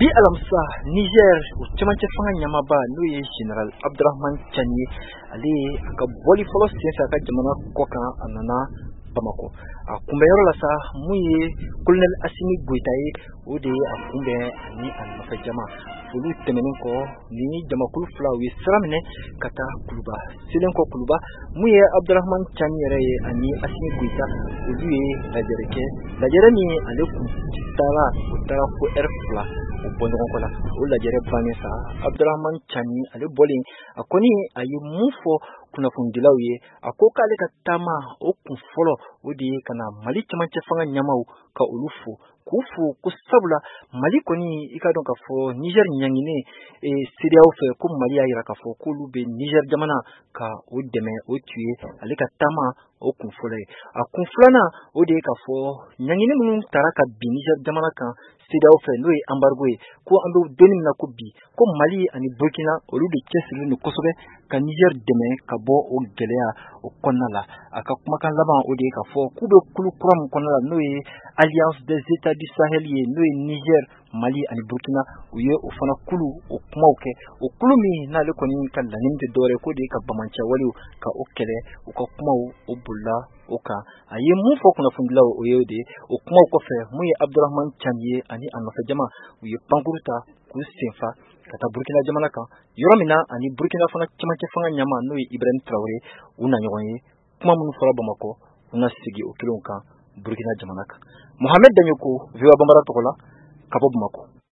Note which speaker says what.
Speaker 1: bi alamsa Niger o cɛmancɛ fanga ɲamaba n'o ye General Abdurahman Chani ale ka bɔli fɔlɔ senfɛ ka jamana kɔkan a nana Bamako a kunbɛyɔrɔ la sa mun ye Colonel Assimi Goïta ye o de ye a kunbɛn ani a nɔfɛ jama olu tɛmɛnen kɔ ni jamakulu fila u ye sira minɛ ka taa Kuluba selen kɔ Kuluba mun ye Abdurahman Chani yɛrɛ ye ani Assimi Goïta olu ye lajɛrɛ kɛ lajɛrɛ min ale kun taara fo R2 o bɔ ɲɔgɔn kɔ la o lajɛrɛ bannen sa Abdurahman Chani ale bɔlen a kɔni a ye mun fɔ kunnafonidilaw ye a ko k'ale ka taama o kun fɔlɔ o de ye ka na Mali cɛmancɛ fanga ɲamaw ka olu fo k'u fo ko sabula Mali kɔni i ka dɔn ka fɔ Niger ɲanginen CEDEAO fɛ ko Mali y'a yira ka fɔ k'olu bɛ Niger jamana ka o dɛmɛ o tuye ale ka taama o kun fɔlɔ ye a kun filanan o de ye ka fɔ ɲanginen minnu taara ka bin Niger jamana kan CEDEAO fɛ n'o ye embargo ye ko an bɛ donni min na ko bi ko Mali ani Burkina olu de cɛsirilen don kosɛbɛ ka Niger dɛmɛ ka bɔ o gɛlɛya o kɔnɔna la a ka kumakan laban o de ye ka fɔ k'u bɛ kulu kura min kɔnɔna la n'o ye Alliance des États du Sahel ye n'o ye Niger Mali ani Burkina u ye o fana kulu o kumaw kɛ o kulu min n'ale kɔni ka laɲini tɛ dɔwɛrɛ ko de ye ka bamancɛ walew ka o kɛlɛ u ka kumaw o bolila o kan a ye mun fɔ kunnafonidilaw o ye o de o kumaw kɔfɛ mun ye Abdurahman Chani ye ani a nɔfɛ jama u ye pankuru ta k'u senfa ka taa Burkina jamana kan yɔrɔ min na ani Burkina fana cɛmancɛ fanga ɲama n'o ye Ibrahim Traoré u na ɲɔgɔn ye kuma minnu fɔra Bamako u na sigi o kelenw kan Burkina jamana kan Mohamed Danyoko VOA Bambara tɔgɔ la ka bɔ Bamako